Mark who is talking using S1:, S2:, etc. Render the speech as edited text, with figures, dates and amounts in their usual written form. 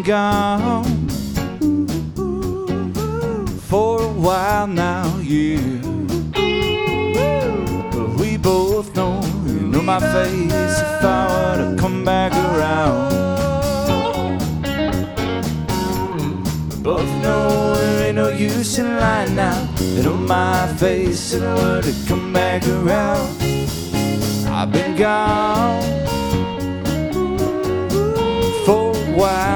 S1: gone for a while now, yeah. But we both know, you know my face if I were to come back around. We both know there ain't no use in lying now, that on my face if I were to come back around. I've been gone